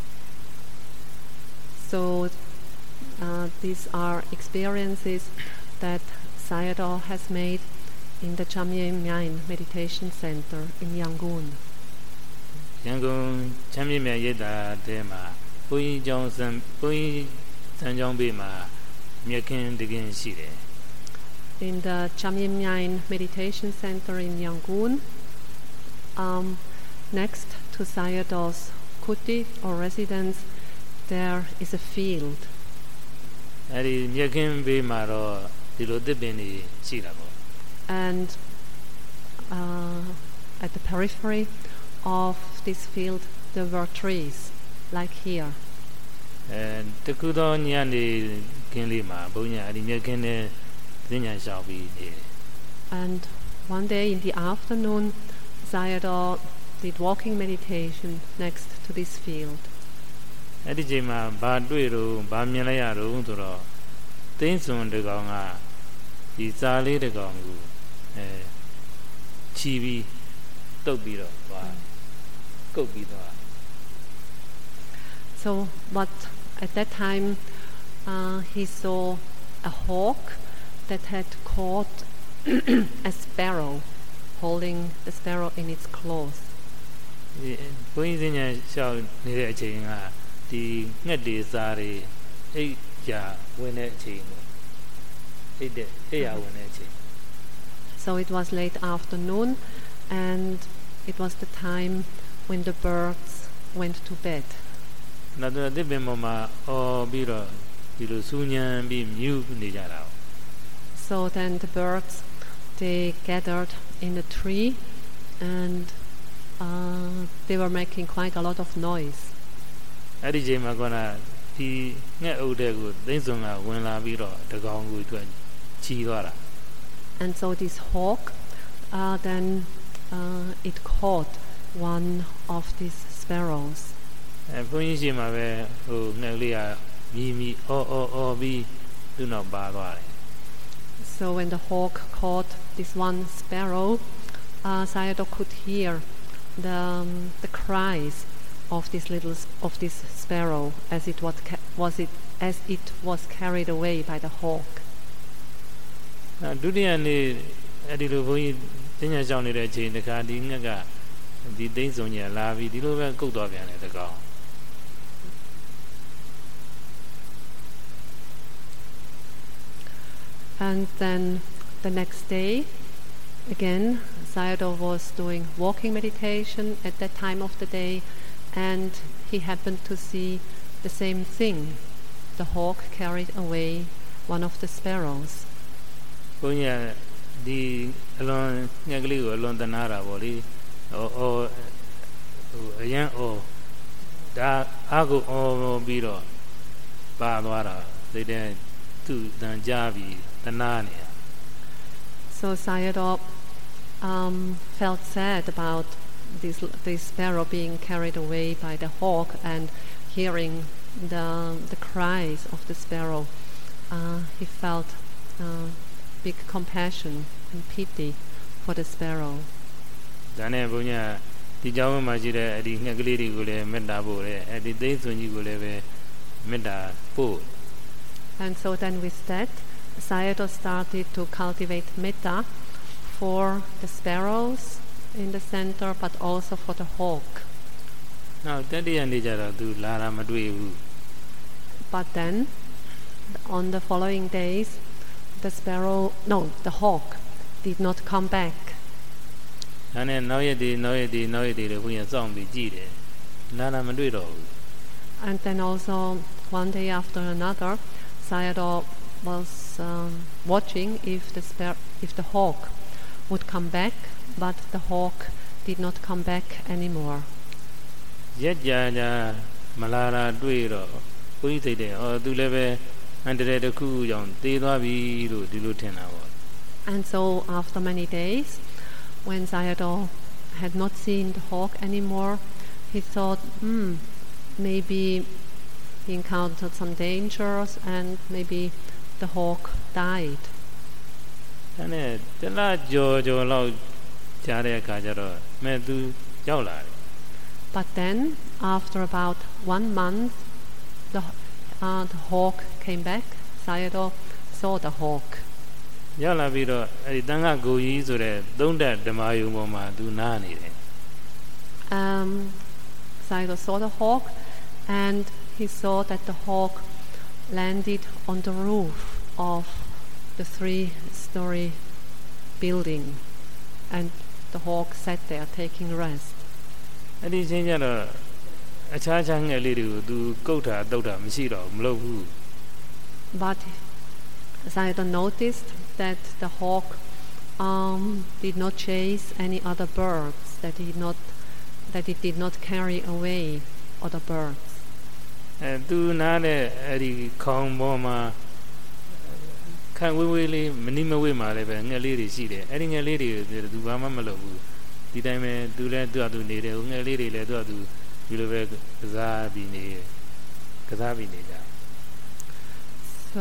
So uh, these are experiences that Sayadaw has made in the Chamye Myain Meditation Center in Yangon. Yangon chami ma yeda de ma koi jong san koi san jong be ma myakin digin shi de. In the Chamye Myain Meditation Center in Yangon, um, next to Sayadaw's kuti or residence, there is a field. And uh, at the periphery of this field, there were trees, like here. And one day in the afternoon, Sayadaw did walking meditation next to this field. And so, but at that time, uh, he saw a hawk that had caught a sparrow, holding the sparrow in its claws. So it was late afternoon, and it was the time when the birds went to bed. So then the birds, they gathered in a tree, and uh, they were making quite a lot of noise. And so this hawk, uh, then uh, it caught one of these sparrows. So when the hawk caught this one sparrow, uh, Sayadaw could hear the um, the cries of this little s- of this sparrow as it was ca- was it as it was carried away by the hawk. ဒုတိယနေ့အဲ့ဒီလိုဘုန်းကြီးတင်ညာဆောင်နေတဲ့အချိန်တခါဒီငှက်ကဒီသိန်းစုံကြီးလာပြီးဒီလိုပဲကုတ်သွားပြန်တယ်တကောင် And then the next day, again, Sayadaw was doing walking meditation at that time of the day, and he happened to see the same thing. The hawk carried away one of the sparrows. ဘုန်းကြီးကဒီအလွန်ငှက်ကလေးကိုအလွန်တနာတာပေါ့လေဟိုဟိုဟိုအရင်ဟိုဒါအားကိုအော်ပြီးတော့ပါသွားတာစိတ်ထဲသူ့တန်ကြပြီးတနာနေ So Sayadaw um, felt sad about this, this sparrow being carried away by the hawk, and hearing the, the cries of the sparrow, uh, he felt uh, big compassion and pity for the sparrow. ဒါနဲ့ဘုန်းကြီးကဒီကြောင်းမှာရှိတဲ့အဲ့ဒီငှက်ကလေးတွေကိုလည်းမေတ္တာပို့တယ်အဲ့ဒီသိန်းစွန်ကြီးကိုလည်းပဲမေတ္တာပို့ And so then with that, Sayadaw started to cultivate metta for the sparrows in the center, but also for the hawk. နောက်တတိယနေ့ကျတော့သူလာတာမတွေ့ဘူး But then, on the following days, the sparrow, no, the hawk did not come back. ဒါနဲ့နောက်ရက်ဒီနောက်ရက်ဒီနောက်ရက်ဒီလို့ဘုန်းကြီးစောင့်ပြီးကြည့်တယ်လာတာမတွေ့တော့ဘူး And then also, one day after another, Sayadaw was um, watching if the spar- if the hawk would come back, but the hawk did not come back anymore. ရက်ကြာကြာမလာတာတွေ့တော့ဘုန်းကြီးသိတယ်အော်သူလည်းပဲအန္တရာယ်တစ်ခုကြောင့်တေးသွားပြီလို့ဒီလိုထင်တာပေါ့ And so, after many days, when Sayadaw had not seen the hawk anymore, he thought, hmm, maybe he encountered some dangers and maybe the hawk died. ဒါနဲ့တလားကြော်ကြော်လောက်ကြားတဲ့အခါကျတော့မဲ့သူရောက်လာတယ် But then, after about one month, the, uh, the hawk came back. Sayadaw saw the hawk. ရောက်လာပြီးတော့အဲဒီတန်ခါကိုကြီးဆိုတဲ့သုံးတက်ဓမ္မယုံပေါ်မှာသူနားနေတယ် Um, Sayadaw saw the hawk, and he saw that the hawk landed on the roof of the three-story building, and the hawk sat there taking rest. အဲ့ဒီချင်းကျတော့အခြားခြားငယ်လေးတွေကိုသူကုတ်တာတုတ်တာမရှိတော့မလုပ်ဘူး But Sayadaw noticed that the hawk um, did not chase any other birds, that he not that it did not carry away other birds. အဲသူနားတဲ့အဲ့ဒီခေါင်းပေါ်မှာခံဝေးဝေးလေးမနိမဝေးမှာလည်းပဲငှက်လေးတွေရှိတယ်အဲ့ဒီငှက်လေးတွေကိုသူဘာမှမလုပ်ဘူးဒီတိုင်းပဲသူလည်းသူ့အတူနေတယ်ငှက်လေးတွေလည်းသူ့အတူဒီလိုပဲကစားပြီးနေကစားပြီးနေကြ So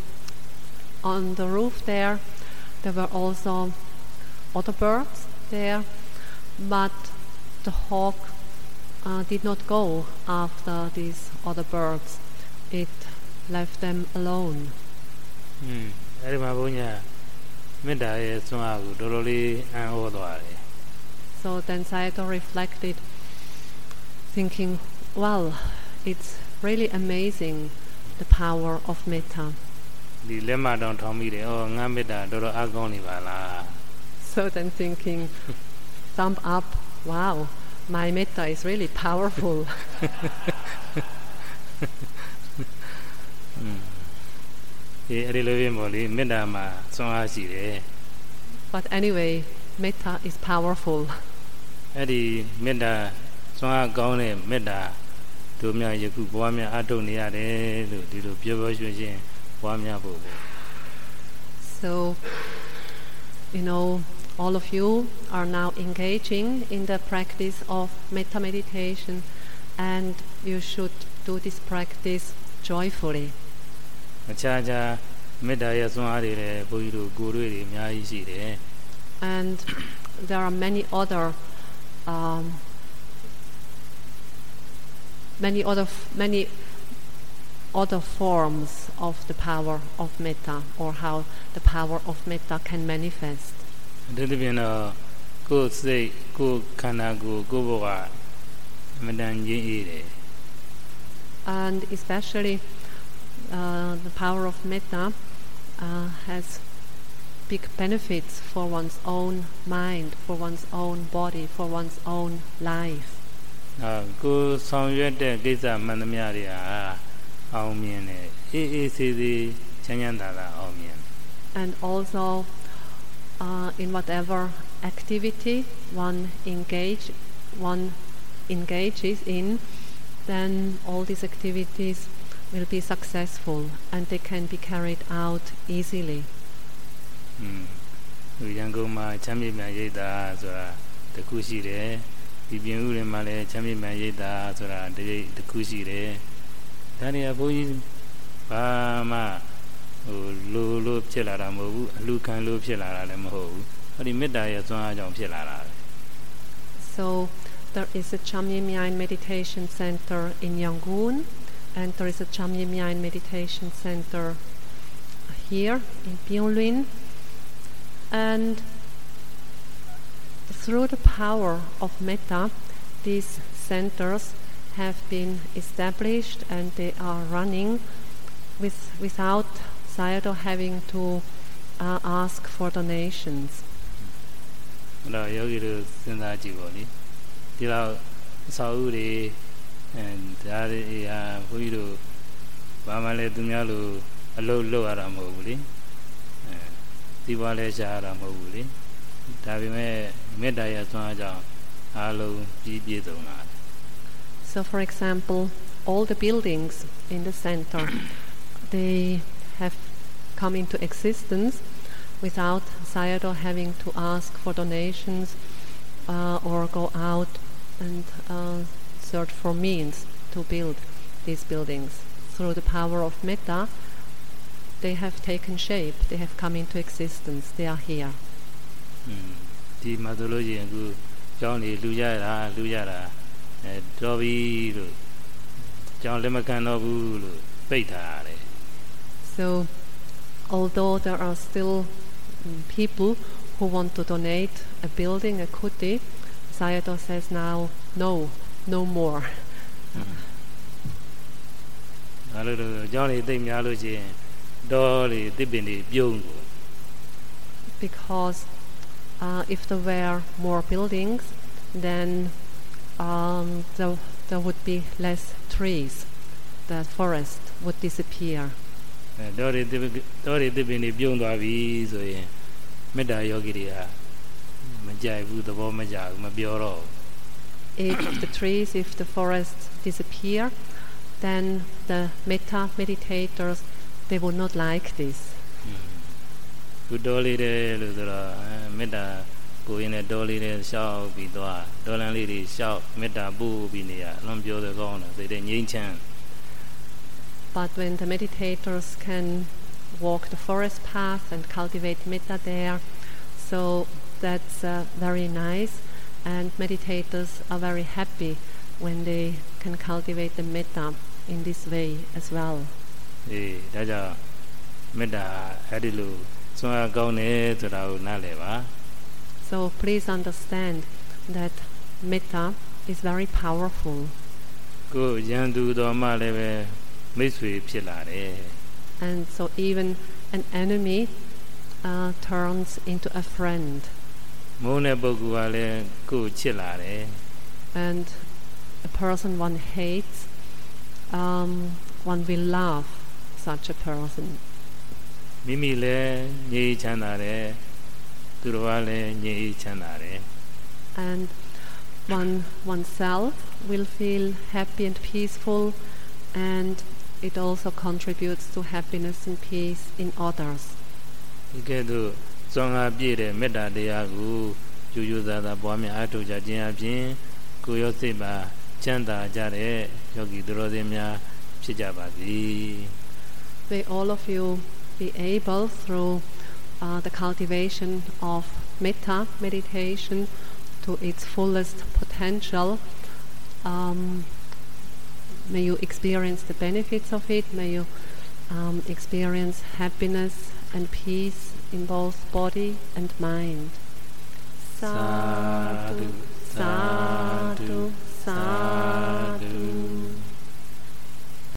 on the roof there, there were also other birds there, but the hawk uh, did not go after these other birds. It left them alone. อืมအဲ့ဒီမှာဘုန်းကြီးမေတ္တာရဲ့စွမ်းအားကိုတော်တော်လေးအံ့ဩသွားတယ် So then Sayadaw reflected, thinking, well, it's really amazing the power of metta. ဒီလက်မတောင်ထောင်းမိတယ်ဩငါမေတ္တာတော်တော်အားကောင်းနေပါလား So then thinking, thumb up, wow, my metta is really powerful. ဒီအဲ့ဒီလိုပဲပေါ့လေမေတ္တာမှာစွမ်းအားရှိတယ် But anyway, metta is powerful. အဲ့ဒီမေတ္တာစွမ်းအားကောင်းတဲ့မေတ္တာတို့များယခုဘဝများအထုတ်နေရတယ်လို့ဒီလိုပြောပြောရွှင်ရှင်ဘဝများဖို့ပေါ့ So, you know, all of you are now engaging in the practice of metta meditation, and you should do this practice joyfully. အခြားခြားမေတ္တာရဲ့စွမ်းအားတွေလည်းဘုန်းကြီးတို့ကိုယ်တွေ့တွေအများကြီးရှိတယ် And there are many other um, many other f- many other forms of the power of metta, or how the power of metta can manifest. ဒီလိုပြန်တော့ကိုယ်စိတ်ကိုယ်ခန္ဓာကိုယ်ကိုယ်ဘဝအမှန်တန်ကြီးအေးတယ် And especially uh, the power of metta uh, has big benefits for one's own mind, for one's own body, for one's own life. အာကိုယ်ဆောင်ရွက်တဲ့ကိစ္စမှန်သမျှတွေဟာအောင်မြင်တယ်အေးအေးဆေးဆေးချမ်းချမ်းသာသာအောင်မြင် And also uh, in whatever activity one engage one engages in, then all these activities will be successful and they can be carried out easily. อืมဒီရန်ကုန်မှာချမ်းမြေမြန်ရိပ်သာဆိုတာတခုရှိတယ်ဒီပြင်ဥရင်မှာလည်းချမ်းမြေမြန်ရိပ်သာဆိုတာတရိပ်တခုရှိတယ်ဒါတွေကဘုန်းကြီးဘာမှဟိုလိုလိုဖြစ်လာတာမဟုတ်ဘူးအလူခံလို့ဖြစ်လာတာလည်းမဟုတ်ဘူးဟောဒီမေတ္တာရဲ့စွမ်းအားကြောင့်ဖြစ်လာတာပဲ So there is a Chamyamyine meditation center in Yangon, and there is a Chamyamyine meditation center here in Pyongyang, and through the power of metta, these centers have been established and they are running with without Sayadaw having to uh, ask for donations. အဲ့တော့ယောဂီတို့စဉ်းစားကြည့်ပါလိဒီလောက်အစာအုပ်တွေအဲဒါတွေဟာဘုန်းကြီးတို့ဘာမှလည်းသူများလိုအလုပ်လုပ်ရတာမဟုတ်ဘူးလေအဲဒီဘွားလည်းရှားရတာမဟုတ်ဘူးလေဒါပေမဲ့မေတ္တာရဲ့ဆွမ်းအားကြောင့်အားလုံးပြည့်ပြည့်စုံလာတယ် So for example, all the buildings in the center, they have come into existence without Sayadaw having to ask for donations uh, or go out and uh, search for means to build these buildings. Through the power of metta, they have taken shape, they have come into existence, they are here. ဒီမှာဆိုလို့ရှိရင်အခုကျောင်းတွေလူရတာလူရတာအဲတော်ပြီလို့ကျောင်းလက်မခံတော့ဘူးလို့ပိတ်ထားရတယ် So although there are still um, people who want to donate a building, a kuti, Sayadaw says now, no, no more. အဲ့လိုကျောင်းတွေသိပ်များလို့ရှိရင်တော်တွေတစ်ပင်တွေပြုံးကို Because uh, if there were more buildings, then um, there, there would be less trees. The forest would disappear. အဲတော်တွေတော်တွေတစ်ပင်တွေပြုံးသွားပြီဆိုရင်မေတ္တာယောဂီတွေဟာမကြိုက်ဘူးသဘောမကျဘူးမပြောတော့ If the trees, if the forests disappear, then the metta meditators, they would not like this. ခုတော်လေးတဲ့လို့ဆိုတော့မေတ္တာကိုရင်းနဲ့တော်လေးတဲ့ရှောက်ပြီးသွားတော်လန်းလေးတွေရှောက်မေတ္တာပို့ပြီးနေရအလုံးပြောတဲ့ကောင်းတာစိတ်တဲ့ငြိမ်းချမ်း But when the meditators can walk the forest path and cultivate metta there, so that's uh, very nice, and meditators are very happy when they can cultivate the metta in this way as well. အေးဒါကြောင့်မေတ္တာအဲ့ဒီလိုစွမ်းအားကောင်းတယ်ဆိုတာကိုနားလည်ပါ So please understand that metta is very powerful. ကိုရန်သူတော်မှလည်းပဲမိတ်ဆွေဖြစ်လာတယ် And so even an enemy uh, turns into a friend. မုန်းတဲ့ပုဂ္ဂိုလ်ကလည်းကိုချစ်လာတယ် And a person one hates, um, one will love such a person. မိမိလည်းငြိမ်းချမ်းသာတယ်သူတော်ကလည်းငြိမ်းချမ်းသာတယ် And one oneself will feel happy and peaceful, and it also contributes to happiness and peace in others. ဒီကဲ့သို့စွမ်းအားပြည့်တဲ့မေတ္တာတရားကိုကျူးကျူးသာသာပွားများအားထုတ်ကြခြင်းအပြင်ကိုယ်ရောစိတ်ပါချမ်းသာကြတဲ့ယောဂီသူတော်စင်များဖြစ်ကြပါစေ May all of you be able, through uh, the cultivation of metta meditation to its fullest potential. Um, may you experience the benefits of it. May you um, experience happiness and peace in both body and mind. Sadhu, sadhu.